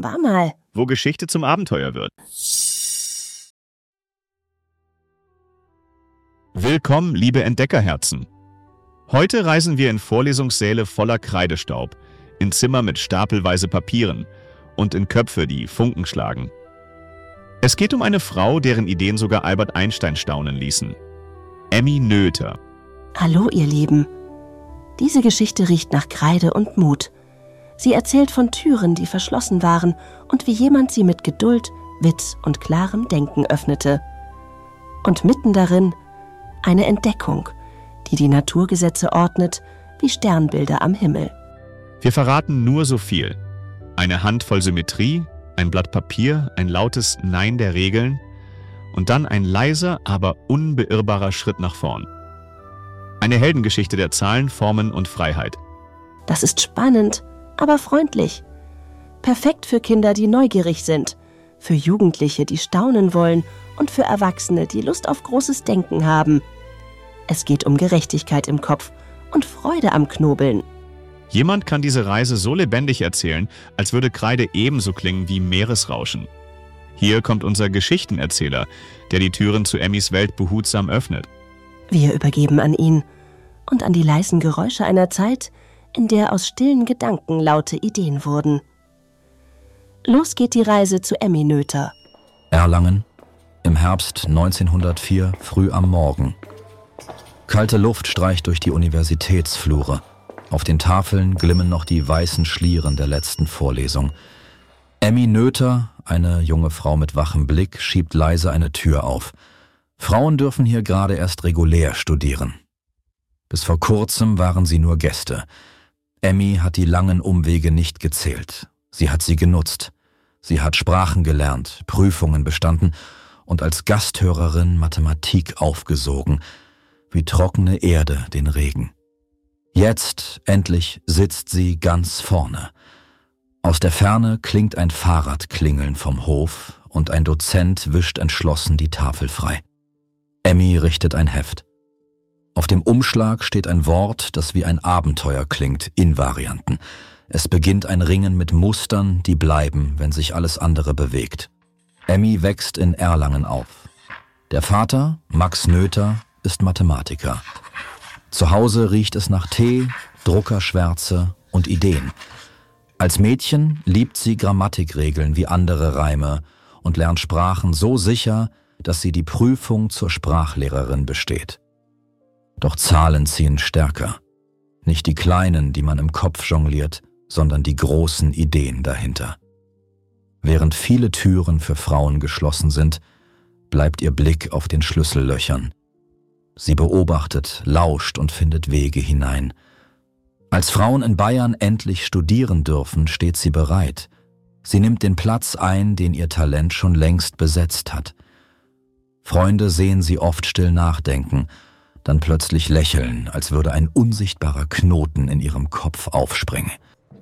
War mal. Wo Geschichte zum Abenteuer wird. Willkommen, liebe Entdeckerherzen. Heute reisen wir in Vorlesungssäle voller Kreidestaub, in Zimmer mit stapelweise Papieren und in Köpfe, die Funken schlagen. Es geht um eine Frau, deren Ideen sogar Albert Einstein staunen ließen. Emmy Noether. Hallo, ihr Lieben. Diese Geschichte riecht nach Kreide und Mut. Sie erzählt von Türen, die verschlossen waren und wie jemand sie mit Geduld, Witz und klarem Denken öffnete. Und mitten darin eine Entdeckung, die die Naturgesetze ordnet wie Sternbilder am Himmel. Wir verraten nur so viel. Eine Handvoll Symmetrie, ein Blatt Papier, ein lautes Nein der Regeln und dann ein leiser, aber unbeirrbarer Schritt nach vorn. Eine Heldengeschichte der Zahlen, Formen und Freiheit. Das ist spannend, aber freundlich. Perfekt für Kinder, die neugierig sind, für Jugendliche, die staunen wollen und für Erwachsene, die Lust auf großes Denken haben. Es geht um Gerechtigkeit im Kopf und Freude am Knobeln. Jemand kann diese Reise so lebendig erzählen, als würde Kreide ebenso klingen wie Meeresrauschen. Hier kommt unser Geschichtenerzähler, der die Türen zu Emmys Welt behutsam öffnet. Wir übergeben an ihn und an die leisen Geräusche einer Zeit, in der aus stillen Gedanken laute Ideen wurden. Los geht die Reise zu Emmy Noether. Erlangen, im Herbst 1904, früh am Morgen. Kalte Luft streicht durch die Universitätsflure. Auf den Tafeln glimmen noch die weißen Schlieren der letzten Vorlesung. Emmy Noether, eine junge Frau mit wachem Blick, schiebt leise eine Tür auf. Frauen dürfen hier gerade erst regulär studieren. Bis vor kurzem waren sie nur Gäste. Emmy hat die langen Umwege nicht gezählt. Sie hat sie genutzt. Sie hat Sprachen gelernt, Prüfungen bestanden und als Gasthörerin Mathematik aufgesogen, wie trockene Erde den Regen. Jetzt, endlich, sitzt sie ganz vorne. Aus der Ferne klingt ein Fahrradklingeln vom Hof und ein Dozent wischt entschlossen die Tafel frei. Emmy richtet ein Heft. Auf dem Umschlag steht ein Wort, das wie ein Abenteuer klingt, in Varianten. Es beginnt ein Ringen mit Mustern, die bleiben, wenn sich alles andere bewegt. Emmy wächst in Erlangen auf. Der Vater, Max Noether, ist Mathematiker. Zu Hause riecht es nach Tee, Druckerschwärze und Ideen. Als Mädchen liebt sie Grammatikregeln wie andere Reime und lernt Sprachen so sicher, dass sie die Prüfung zur Sprachlehrerin besteht. Doch Zahlen ziehen stärker. Nicht die kleinen, die man im Kopf jongliert, sondern die großen Ideen dahinter. Während viele Türen für Frauen geschlossen sind, bleibt ihr Blick auf den Schlüssellöchern. Sie beobachtet, lauscht und findet Wege hinein. Als Frauen in Bayern endlich studieren dürfen, steht sie bereit. Sie nimmt den Platz ein, den ihr Talent schon längst besetzt hat. Freunde sehen sie oft still nachdenken, dann plötzlich lächeln, als würde ein unsichtbarer Knoten in ihrem Kopf aufspringen.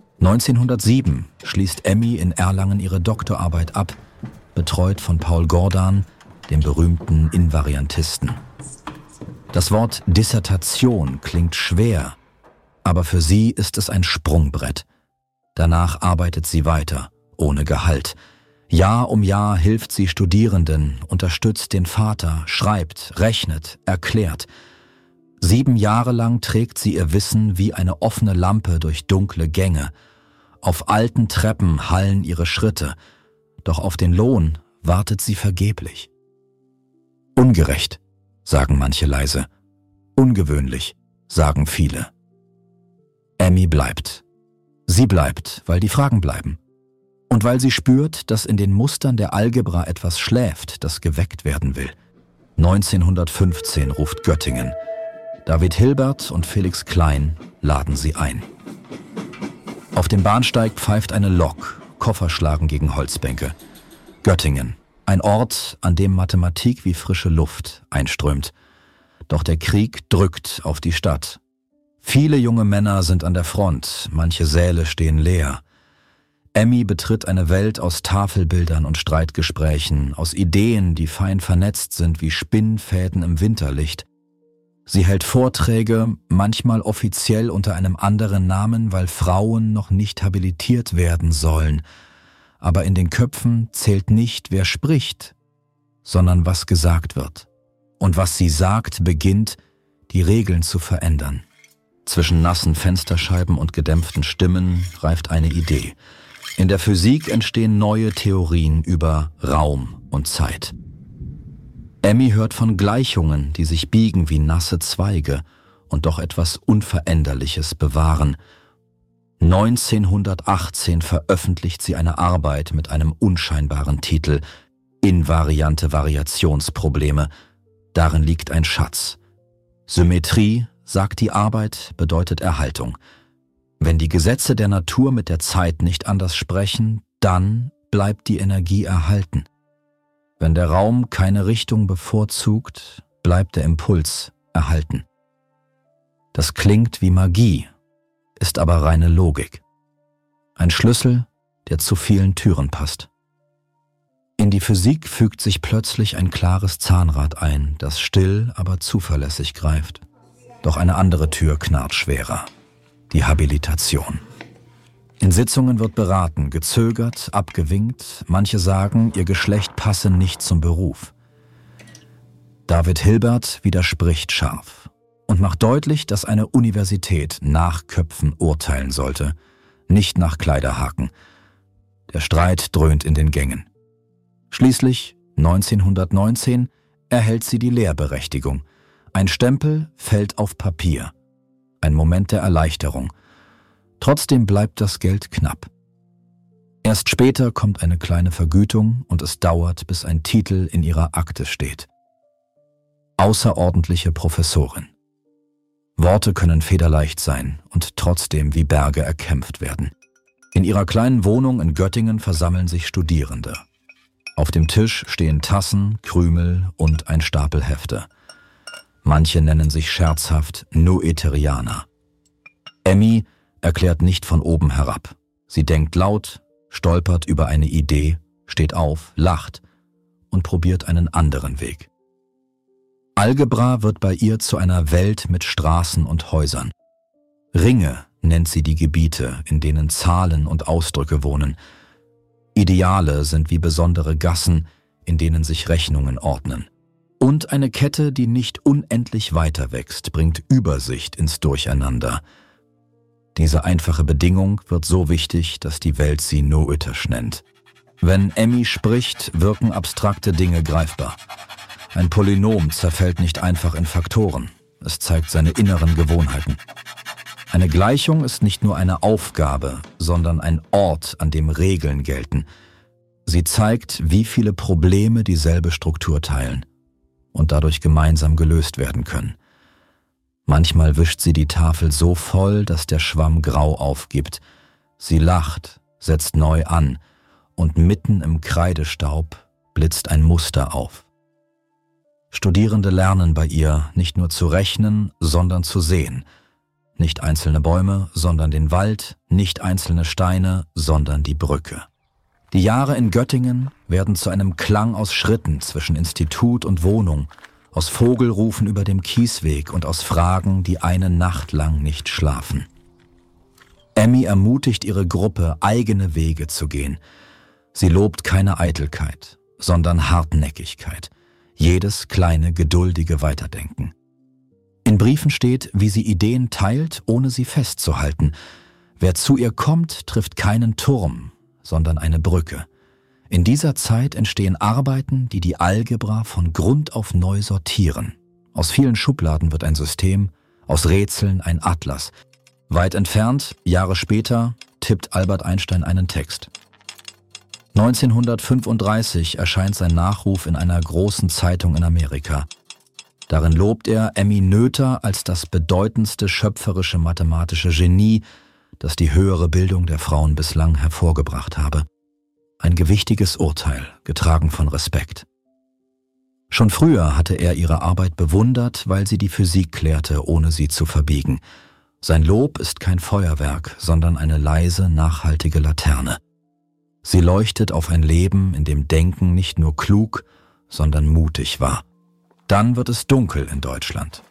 1907 schließt Emmy in Erlangen ihre Doktorarbeit ab, betreut von Paul Jordan, dem berühmten Invariantisten. Das Wort Dissertation klingt schwer, aber für sie ist es ein Sprungbrett. Danach arbeitet sie weiter, ohne Gehalt. Jahr um Jahr hilft sie Studierenden, unterstützt den Vater, schreibt, rechnet, erklärt. 7 Jahre lang trägt sie ihr Wissen wie eine offene Lampe durch dunkle Gänge. Auf alten Treppen hallen ihre Schritte, doch auf den Lohn wartet sie vergeblich. Ungerecht, sagen manche leise. Ungewöhnlich, sagen viele. Emmy bleibt. Sie bleibt, weil die Fragen bleiben. Und weil sie spürt, dass in den Mustern der Algebra etwas schläft, das geweckt werden will. 1915 ruft Göttingen. David Hilbert und Felix Klein laden sie ein. Auf dem Bahnsteig pfeift eine Lok, Koffer schlagen gegen Holzbänke. Göttingen, ein Ort, an dem Mathematik wie frische Luft einströmt. Doch der Krieg drückt auf die Stadt. Viele junge Männer sind an der Front, manche Säle stehen leer. Emmy betritt eine Welt aus Tafelbildern und Streitgesprächen, aus Ideen, die fein vernetzt sind wie Spinnfäden im Winterlicht. Sie hält Vorträge, manchmal offiziell unter einem anderen Namen, weil Frauen noch nicht habilitiert werden sollen. aber in den Köpfen zählt nicht, wer spricht, sondern was gesagt wird. Und was sie sagt, beginnt, die Regeln zu verändern. Zwischen nassen Fensterscheiben und gedämpften Stimmen reift eine Idee. In der Physik entstehen neue Theorien über Raum und Zeit. Emmy hört von Gleichungen, die sich biegen wie nasse Zweige und doch etwas Unveränderliches bewahren. 1918 veröffentlicht sie eine Arbeit mit einem unscheinbaren Titel »Invariante Variationsprobleme«. Darin liegt ein Schatz. Symmetrie, sagt die Arbeit, bedeutet Erhaltung. Wenn die Gesetze der Natur mit der Zeit nicht anders sprechen, dann bleibt die Energie erhalten. Wenn der Raum keine Richtung bevorzugt, bleibt der Impuls erhalten. Das klingt wie Magie, ist aber reine Logik. Ein Schlüssel, der zu vielen Türen passt. In die Physik fügt sich plötzlich ein klares Zahnrad ein, das still, aber zuverlässig greift. Doch eine andere Tür knarrt schwerer. Die Habilitation. In Sitzungen wird beraten, gezögert, abgewinkt. Manche sagen, ihr Geschlecht passe nicht zum Beruf. David Hilbert widerspricht scharf und macht deutlich, dass eine Universität nach Köpfen urteilen sollte, nicht nach Kleiderhaken. Der Streit dröhnt in den Gängen. Schließlich, 1919, erhält sie die Lehrberechtigung. Ein Stempel fällt auf Papier. Ein Moment der Erleichterung. Trotzdem bleibt das Geld knapp. Erst später kommt eine kleine Vergütung und es dauert, bis ein Titel in ihrer Akte steht. Außerordentliche Professorin. Worte können federleicht sein und trotzdem wie Berge erkämpft werden. In ihrer kleinen Wohnung in Göttingen versammeln sich Studierende. Auf dem Tisch stehen Tassen, Krümel und ein Stapel Hefte. Manche nennen sich scherzhaft Noetherianer. Emmy erklärt nicht von oben herab. Sie denkt laut, stolpert über eine Idee, steht auf, lacht und probiert einen anderen Weg. Algebra wird bei ihr zu einer Welt mit Straßen und Häusern. Ringe nennt sie die Gebiete, in denen Zahlen und Ausdrücke wohnen. Ideale sind wie besondere Gassen, in denen sich Rechnungen ordnen. Und eine Kette, die nicht unendlich weiter wächst, bringt Übersicht ins Durcheinander. Diese einfache Bedingung wird so wichtig, dass die Welt sie noetisch nennt. Wenn Emmy spricht, wirken abstrakte Dinge greifbar. Ein Polynom zerfällt nicht einfach in Faktoren. Es zeigt seine inneren Gewohnheiten. Eine Gleichung ist nicht nur eine Aufgabe, sondern ein Ort, an dem Regeln gelten. Sie zeigt, wie viele Probleme dieselbe Struktur teilen und dadurch gemeinsam gelöst werden können. Manchmal wischt sie die Tafel so voll, dass der Schwamm grau aufgibt. Sie lacht, setzt neu an und mitten im Kreidestaub blitzt ein Muster auf. Studierende lernen bei ihr nicht nur zu rechnen, sondern zu sehen. Nicht einzelne Bäume, sondern den Wald, nicht einzelne Steine, sondern die Brücke. Die Jahre in Göttingen werden zu einem Klang aus Schritten zwischen Institut und Wohnung, aus Vogelrufen über dem Kiesweg und aus Fragen, die eine Nacht lang nicht schlafen. Emmy ermutigt ihre Gruppe, eigene Wege zu gehen. Sie lobt keine Eitelkeit, sondern Hartnäckigkeit, jedes kleine, geduldige Weiterdenken. In Briefen steht, wie sie Ideen teilt, ohne sie festzuhalten. Wer zu ihr kommt, trifft keinen Turm, sondern eine Brücke. In dieser Zeit entstehen Arbeiten, die die Algebra von Grund auf neu sortieren. Aus vielen Schubladen wird ein System, aus Rätseln ein Atlas. Weit entfernt, Jahre später, tippt Albert Einstein einen Text. 1935 erscheint sein Nachruf in einer großen Zeitung in Amerika. Darin lobt er Emmy Noether als das bedeutendste schöpferische mathematische Genie, das die höhere Bildung der Frauen bislang hervorgebracht habe. Ein gewichtiges Urteil, getragen von Respekt. Schon früher hatte er ihre Arbeit bewundert, weil sie die Physik klärte, ohne sie zu verbiegen. Sein Lob ist kein Feuerwerk, sondern eine leise, nachhaltige Laterne. Sie leuchtet auf ein Leben, in dem Denken nicht nur klug, sondern mutig war. Dann wird es dunkel in Deutschland.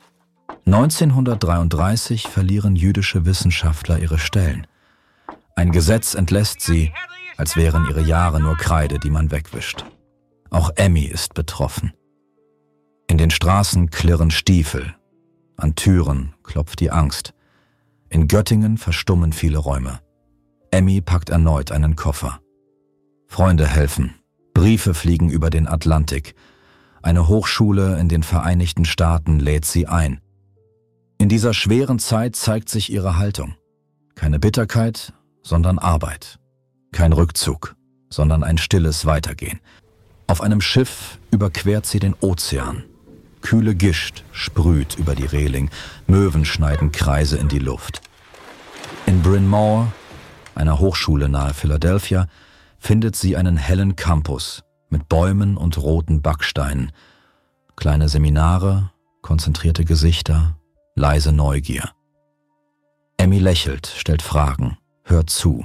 1933 verlieren jüdische Wissenschaftler ihre Stellen. Ein Gesetz entlässt sie, als wären ihre Jahre nur Kreide, die man wegwischt. Auch Emmy ist betroffen. In den Straßen klirren Stiefel, an Türen klopft die Angst. In Göttingen verstummen viele Räume. Emmy packt erneut einen Koffer. Freunde helfen, Briefe fliegen über den Atlantik. Eine Hochschule in den Vereinigten Staaten lädt sie ein. In dieser schweren Zeit zeigt sich ihre Haltung. Keine Bitterkeit, sondern Arbeit. Kein Rückzug, sondern ein stilles Weitergehen. Auf einem Schiff überquert sie den Ozean. Kühle Gischt sprüht über die Reling, Möwen schneiden Kreise in die Luft. In Bryn Mawr, einer Hochschule nahe Philadelphia, findet sie einen hellen Campus mit Bäumen und roten Backsteinen. Kleine Seminare, konzentrierte Gesichter, leise Neugier. Emmy lächelt, stellt Fragen, hört zu.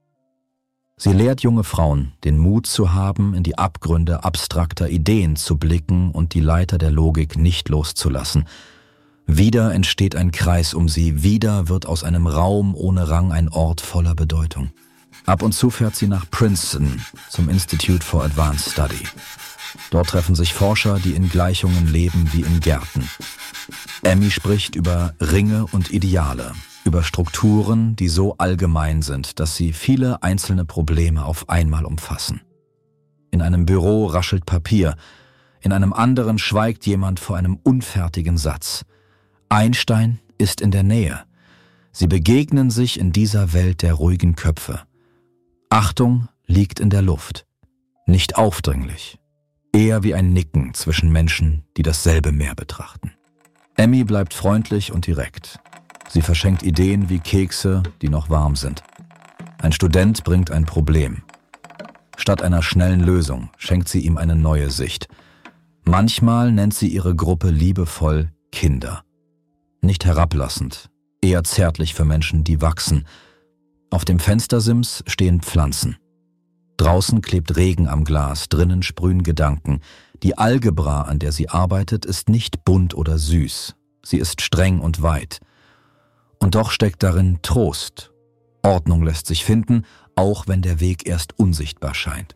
Sie lehrt junge Frauen, den Mut zu haben, in die Abgründe abstrakter Ideen zu blicken und die Leiter der Logik nicht loszulassen. Wieder entsteht ein Kreis um sie, wieder wird aus einem Raum ohne Rang ein Ort voller Bedeutung. Ab und zu fährt sie nach Princeton zum Institute for Advanced Study. Dort treffen sich Forscher, die in Gleichungen leben wie in Gärten. Emmy spricht über Ringe und Ideale, über Strukturen, die so allgemein sind, dass sie viele einzelne Probleme auf einmal umfassen. In einem Büro raschelt Papier, in einem anderen schweigt jemand vor einem unfertigen Satz. Einstein ist in der Nähe. Sie begegnen sich in dieser Welt der ruhigen Köpfe. Achtung liegt in der Luft. Nicht aufdringlich, eher wie ein Nicken zwischen Menschen, die dasselbe Meer betrachten. Emmy bleibt freundlich und direkt. Sie verschenkt Ideen wie Kekse, die noch warm sind. Ein Student bringt ein Problem. Statt einer schnellen Lösung schenkt sie ihm eine neue Sicht. Manchmal nennt sie ihre Gruppe liebevoll Kinder. Nicht herablassend, eher zärtlich für Menschen, die wachsen. Auf dem Fenstersims stehen Pflanzen. Draußen klebt Regen am Glas, drinnen sprühen Gedanken. Die Algebra, an der sie arbeitet, ist nicht bunt oder süß. Sie ist streng und weit. Und doch steckt darin Trost. Ordnung lässt sich finden, auch wenn der Weg erst unsichtbar scheint.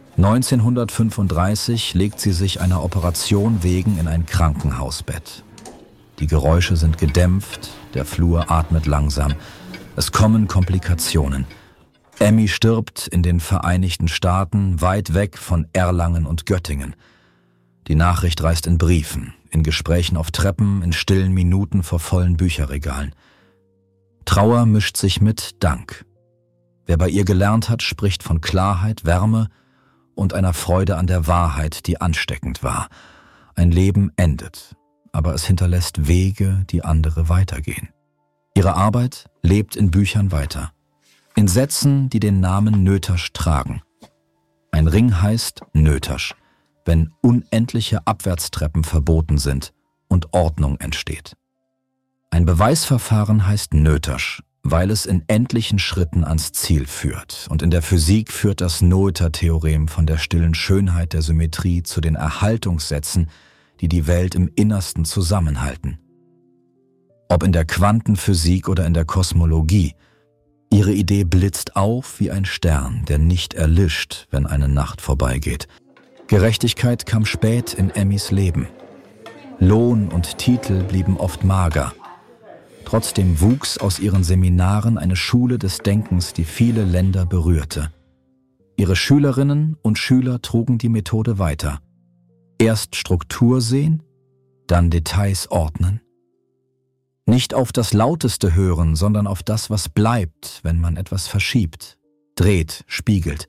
1935 legt sie sich einer Operation wegen in ein Krankenhausbett. Die Geräusche sind gedämpft, der Flur atmet langsam. Es kommen Komplikationen. Emmy stirbt in den Vereinigten Staaten, weit weg von Erlangen und Göttingen. Die Nachricht reist in Briefen, in Gesprächen auf Treppen, in stillen Minuten vor vollen Bücherregalen. Trauer mischt sich mit Dank. Wer bei ihr gelernt hat, spricht von Klarheit, Wärme und einer Freude an der Wahrheit, die ansteckend war. Ein Leben endet, aber es hinterlässt Wege, die andere weitergehen. Ihre Arbeit lebt in Büchern weiter. In Sätzen, die den Namen Nötersch tragen. Ein Ring heißt Nötersch, wenn unendliche Abwärtstreppen verboten sind und Ordnung entsteht. Ein Beweisverfahren heißt Nötersch, weil es in endlichen Schritten ans Ziel führt. Und in der Physik führt das Noether-Theorem von der stillen Schönheit der Symmetrie zu den Erhaltungssätzen, die die Welt im Innersten zusammenhalten. Ob in der Quantenphysik oder in der Kosmologie, ihre Idee blitzt auf wie ein Stern, der nicht erlischt, wenn eine Nacht vorbeigeht. Gerechtigkeit kam spät in Emmys Leben. Lohn und Titel blieben oft mager. Trotzdem wuchs aus ihren Seminaren eine Schule des Denkens, die viele Länder berührte. Ihre Schülerinnen und Schüler trugen die Methode weiter. Erst Struktur sehen, dann Details ordnen. Nicht auf das Lauteste hören, sondern auf das, was bleibt, wenn man etwas verschiebt, dreht, spiegelt.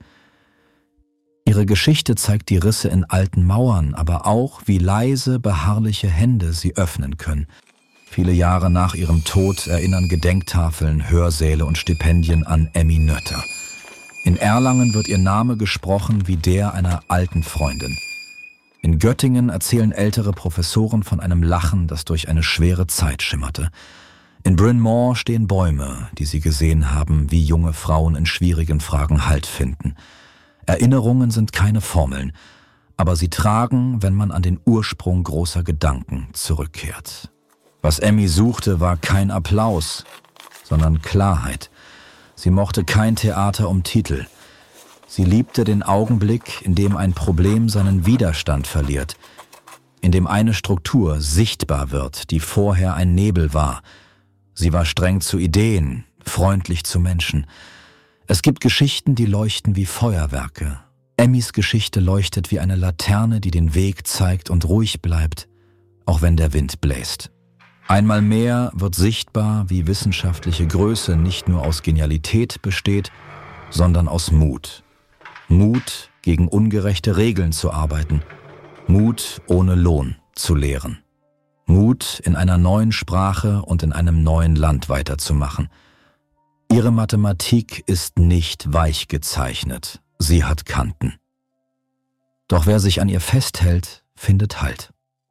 Ihre Geschichte zeigt die Risse in alten Mauern, aber auch, wie leise, beharrliche Hände sie öffnen können. Viele Jahre nach ihrem Tod erinnern Gedenktafeln, Hörsäle und Stipendien an Emmy Noether. In Erlangen wird ihr Name gesprochen wie der einer alten Freundin. In Göttingen erzählen ältere Professoren von einem Lachen, das durch eine schwere Zeit schimmerte. In Bryn Mawr stehen Bäume, die sie gesehen haben, wie junge Frauen in schwierigen Fragen Halt finden. Erinnerungen sind keine Formeln, aber sie tragen, wenn man an den Ursprung großer Gedanken zurückkehrt. Was Emmy suchte, war kein Applaus, sondern Klarheit. Sie mochte kein Theater um Titel. Sie liebte den Augenblick, in dem ein Problem seinen Widerstand verliert, in dem eine Struktur sichtbar wird, die vorher ein Nebel war. Sie war streng zu Ideen, freundlich zu Menschen. Es gibt Geschichten, die leuchten wie Feuerwerke. Emmys Geschichte leuchtet wie eine Laterne, die den Weg zeigt und ruhig bleibt, auch wenn der Wind bläst. Einmal mehr wird sichtbar, wie wissenschaftliche Größe nicht nur aus Genialität besteht, sondern aus Mut. Mut, gegen ungerechte Regeln zu arbeiten. Mut, ohne Lohn zu lehren. Mut, in einer neuen Sprache und in einem neuen Land weiterzumachen. Ihre Mathematik ist nicht weich gezeichnet, sie hat Kanten. Doch wer sich an ihr festhält, findet Halt.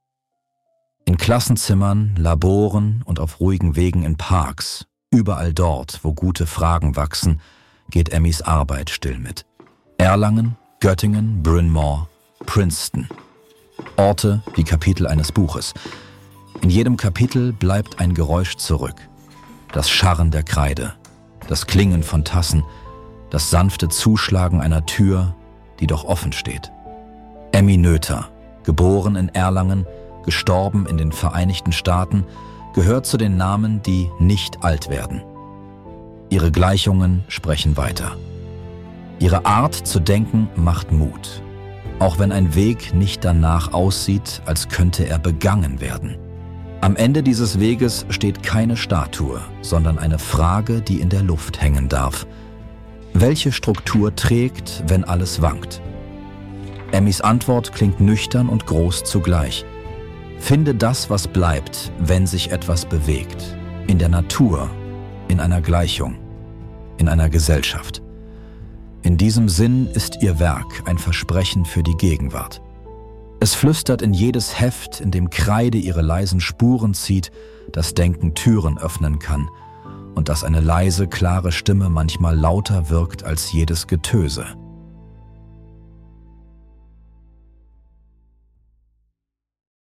In Klassenzimmern, Laboren und auf ruhigen Wegen in Parks, überall dort, wo gute Fragen wachsen, geht Emmys Arbeit still mit. Erlangen, Göttingen, Bryn Mawr, Princeton. Orte wie Kapitel eines Buches. In jedem Kapitel bleibt ein Geräusch zurück. Das Scharren der Kreide, das Klingen von Tassen, das sanfte Zuschlagen einer Tür, die doch offen steht. Emmy Noether, geboren in Erlangen, gestorben in den Vereinigten Staaten, gehört zu den Namen, die nicht alt werden. Ihre Gleichungen sprechen weiter. Ihre Art zu denken macht Mut, auch wenn ein Weg nicht danach aussieht, als könnte er begangen werden. Am Ende dieses Weges steht keine Statue, sondern eine Frage, die in der Luft hängen darf. Welche Struktur trägt, wenn alles wankt? Emmys Antwort klingt nüchtern und groß zugleich. Finde das, was bleibt, wenn sich etwas bewegt. In der Natur, in einer Gleichung, in einer Gesellschaft. In diesem Sinn ist ihr Werk ein Versprechen für die Gegenwart. Es flüstert in jedes Heft, in dem Kreide ihre leisen Spuren zieht, dass Denken Türen öffnen kann und dass eine leise, klare Stimme manchmal lauter wirkt als jedes Getöse.